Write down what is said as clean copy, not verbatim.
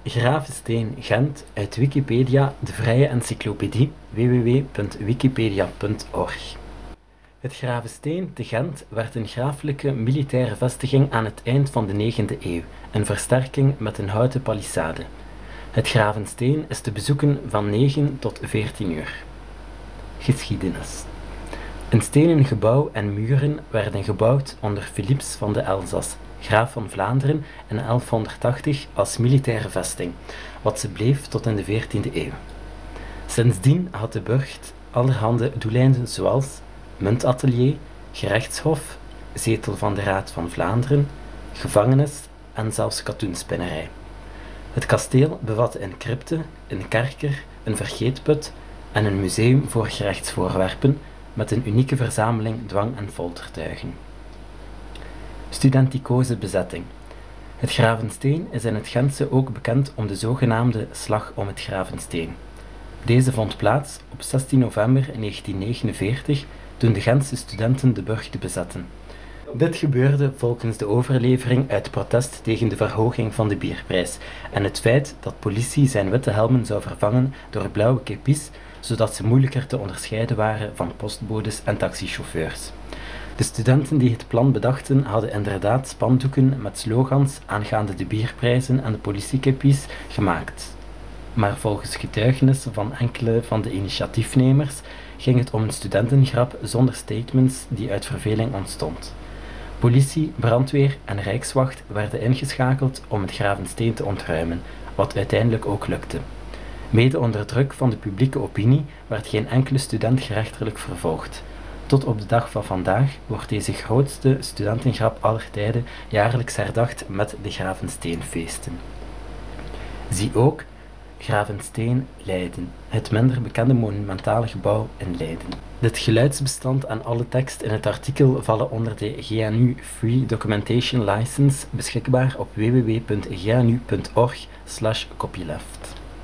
Gravensteen Gent uit Wikipedia, de vrije encyclopedie, www.wikipedia.org. Het Gravensteen te Gent werd een grafelijke militaire vestiging aan het eind van de 9e eeuw, een versterking met een houten palissade. Het Gravensteen is te bezoeken van 9 tot 14 uur. Geschiedenis. Een stenen gebouw en muren werden gebouwd onder Philips van de Elzas, graaf van Vlaanderen, in 1180 als militaire vesting, wat ze bleef tot in de 14e eeuw. Sindsdien had de burcht allerhande doeleinden zoals muntatelier, gerechtshof, zetel van de Raad van Vlaanderen, gevangenis en zelfs katoenspinnerij. Het kasteel bevatte een crypte, een kerker, een vergeetput en een museum voor gerechtsvoorwerpen met een unieke verzameling dwang- en foltertuigen. Studenticoze bezetting. Het Gravensteen is in het Gentse ook bekend om de zogenaamde Slag om het Gravensteen. Deze vond plaats op 16 november 1949 toen de Gentse studenten de burcht bezetten. Dit gebeurde volgens de overlevering uit protest tegen de verhoging van de bierprijs en het feit dat politie zijn witte helmen zou vervangen door blauwe kepies, zodat ze moeilijker te onderscheiden waren van postbodes en taxichauffeurs. De studenten die het plan bedachten hadden inderdaad spandoeken met slogans aangaande de bierprijzen en de politiekepies gemaakt. Maar volgens getuigenissen van enkele van de initiatiefnemers ging het om een studentengrap zonder statements die uit verveling ontstond. Politie, brandweer en rijkswacht werden ingeschakeld om het Gravensteen te ontruimen, wat uiteindelijk ook lukte. Mede onder druk van de publieke opinie werd geen enkele student gerechtelijk vervolgd. Tot op de dag van vandaag wordt deze grootste studentengrap aller tijden jaarlijks herdacht met de Gravensteenfeesten. Zie ook Gravensteen, Leiden, het minder bekende monumentale gebouw in Leiden. Dit geluidsbestand en alle tekst in het artikel vallen onder de GNU Free Documentation License, beschikbaar op www.gnu.org/copyleft.